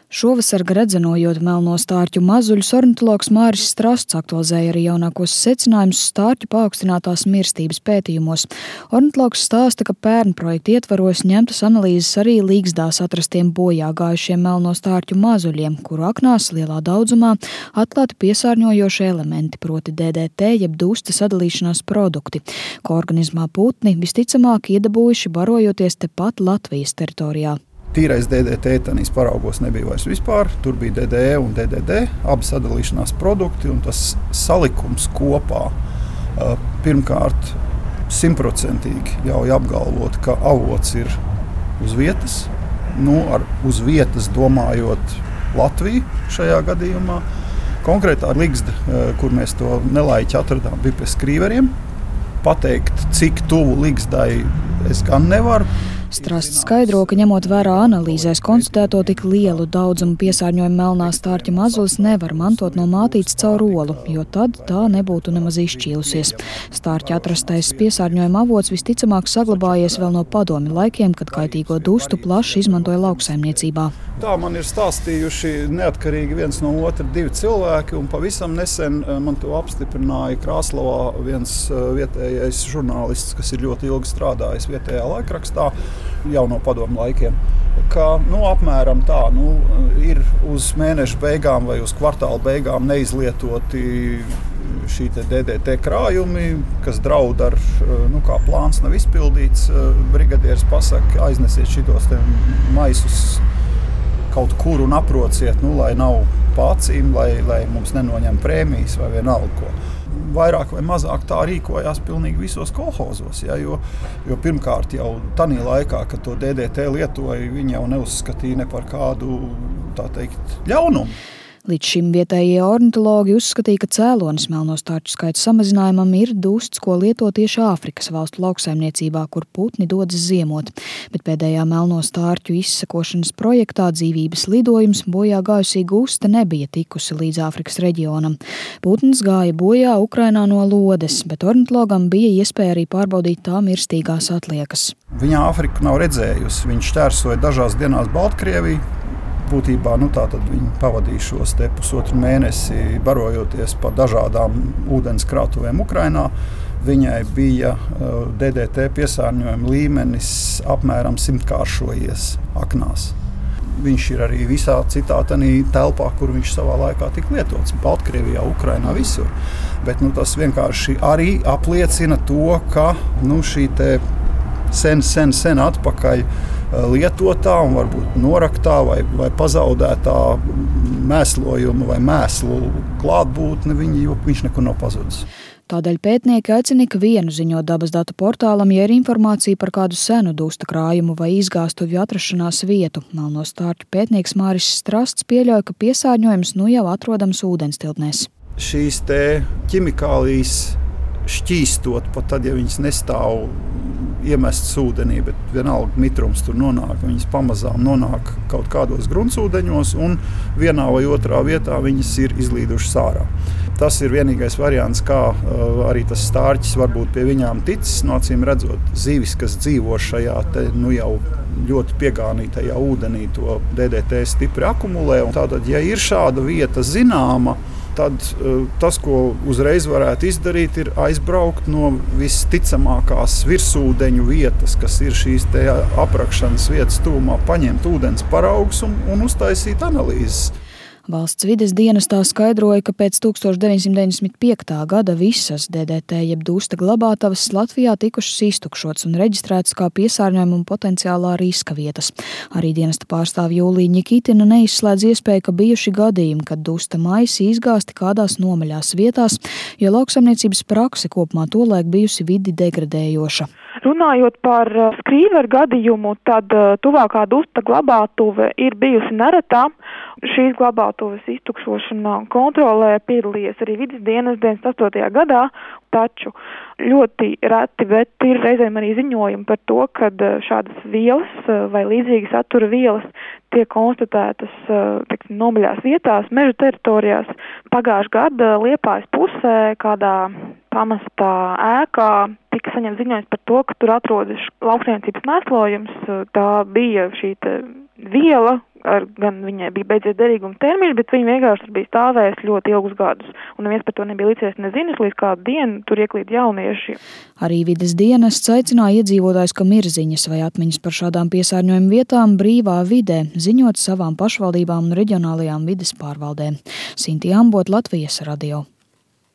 Šovasar gredzenojot melno stārķu mazuļus, ornitologs Māris Strasts aktualizēja arī jaunākos secinājumus stārķu paaugstinātās mirstības pētījumos. Ornitologs stāsta, ka pērn projekta ietvaros ņemtas analīzes arī Līgzdās atrastiem bojā gājušiem melno stārķu mazuļiem, kuru aknās lielā daudzumā atklāti piesārņojoši elementi, proti DDT jeb dūsta sadalīšanās produkti, ko organismā putni visticamāk iedabūjuši barojoties tepat Latvijas teritorijā. Tīrais DDT tanīs paraugos nebija vairs vispār, tur bija DDE un DDD, abi sadalīšanās produkti, un tas salikums kopā pirmkārt 100% ļauj apgalvot, ka avots ir uz vietas, uz vietas domājot Latviju šajā gadījumā. Konkrētā Ligzda, kur mēs to nelaiķi atradām, bija pie skrīveriem. Pateikt, cik tuvu Ligzdai es gan nevaru. Strasts skaidro, ka ņemot vērā analīzēs konstatēto tik lielu daudzumu piesārņojumu melnā stārķa mazulis nevar mantot no mātītes caur olu, jo tad tā nebūtu nemaz izšķīlusies. Stārķa atrastais piesārņojuma avots visticamāk saglabājies vēl no padomju laikiem, kad kaitīgo dustu plaši izmantoja lauksaimniecībā. Tā man ir stāstījuši neatkarīgi viens no otra divi cilvēki, un pavisam nesen man to apstiprināja Krāslavā viens vietējais žurnālists, kas ir ļoti ilgi strādājis vietējā laikrakstā, jau no padomu laikiem, ka apmēram tā ir uz mēneša beigām vai uz kvartāla beigām neizlietoti šī DDT krājumi, kas draud ar, kā plāns nav izpildīts, brigadieris pasaka, aiznesiet šitos te maisus kaut kur un aprociet, lai nav pācīm, lai mums nenoņem prēmijas vai vienalga ko. Vairāk vai mazāk tā rīkojās pilnīgi visos kolhozos, jo pirmkārt jau tanī laikā, kad to DDT lietoja, viņi jau neuzskatīja ne par kādu, tā teikt, ļaunumu. Līdz šim vietējie ornitologi uzskatīja, ka cēlonis melno stārķu skaita samazinājumam ir dusts, ko lieto tieši Āfrikas valstu lauksaimniecībā, kur putni dodas ziemot. Bet pēdējā melno stārķu izsekošanas projektā dzīvības lidojums bojā gājusī gusta nebija tikusi līdz Āfrikas reģionam. Putns gāja bojā Ukrainā no lodes, bet ornitologam bija iespēja arī pārbaudīt tā mirstīgās atliekas. Viņa Āfriku nav redzējusi, viņš šķērsoja dažās dienās Baltkrieviju. Būtībā tātad viņi pavadīja šos te pusotru mēnesi barojoties pa dažādām ūdens krātuvēm Ukrainā. Viņai bija DDT piesārņojuma līmenis apmēram 100-kāršojies aknās. Viņš ir arī visā citā telpā, kur viņš savā laikā tika lietots. Baltkrievijā, Ukrainā, visur. Bet tas vienkārši arī apliecina to, ka šī te sen atpakaļ lietotā un varbūt noraktā vai pazaudētā mēslojuma vai mēslu klātbūtne, viņš nekur nav pazudis. Tādēļ pētnieki aicina ikvienu ziņot dabas datu portālam, ja ir informācija par kādu senu dusta krājumu vai izgāstuvju atrašanās vietu. Melno stārķu pētnieks Māris Strasts pieļauj, ka piesārņojums jau atrodams ūdenstilpnēs. Šīs te ķimikālijas šķīstot, pat tad, ja viņas nestāv iemestas ūdenī, bet vienalga mitrums tur nonāk, viņas pamazām nonāk kaut kādos gruntsūdeņos un vienā vai otrā vietā viņas ir izlīdušas ārā. Tas ir vienīgais variants, kā arī tas stārķis varbūt pie viņām ticis, acīm redzot zivis, kas dzīvo šajā te, jau ļoti piegānītajā ūdenī, to DDT stipri akumulē. Un tātad, ja ir šāda vieta zināma, tad tas, ko uzreiz varētu izdarīt, ir aizbraukt no visticamākās virsūdeņu vietas, kas ir šīs te aprakšanas vietas tuvumā, paņemt ūdens paraugus un uztaisīt analīzes. Valsts vides dienestā skaidroja, ka pēc 1995. gada visas DDT jeb dūsta glabātavas Latvijā tikušas iztukšotas un reģistrētas kā piesārņojuma un potenciālā riska vietas. Arī dienesta pārstāve Jūlija Ņikitina neizslēdz iespēju, ka bijuši gadījumi, kad dūsta maisi izgāsti kādās nomaļās vietās, jo lauksaimniecības prakse kopumā tolaik bijusi vidi degradējoša. Runājot par skrīveru gadījumu, tad tuvākā dūsta glabātuve ir bijusi neretā. Šīs glabātuves iztukšošanā un kontrolē piedalījies arī vides dienas 98. gadā, taču ļoti reti, bet ir reizēm arī ziņojumi par to, kad šādas vielas vai līdzīgi satura vielas tiek konstatētas nomaļās vietās, meža teritorijās. Pagājušā gada Liepājas pusē kādā pamestā ēkā tika saņemts ziņojums par to, ka tur atrodas lauksaimniecības mēslojums. Tā bija šī viela, gan viņai bija beidzies derīguma termiņš, bet viņa vienkārši bija stāvējusi ļoti ilgus gadus. Un neviens par to nebija licies nezinis, līdz kādu dienu tur ieklīd jaunieši. Arī vides dienests aicināja iedzīvotājus, kam ir ziņas vai atmiņas par šādām piesārņojuma vietām brīvā vidē, ziņot savām pašvaldībām un reģionālajām vides pārvaldēm. Sintī Ambot, Latvijas radio.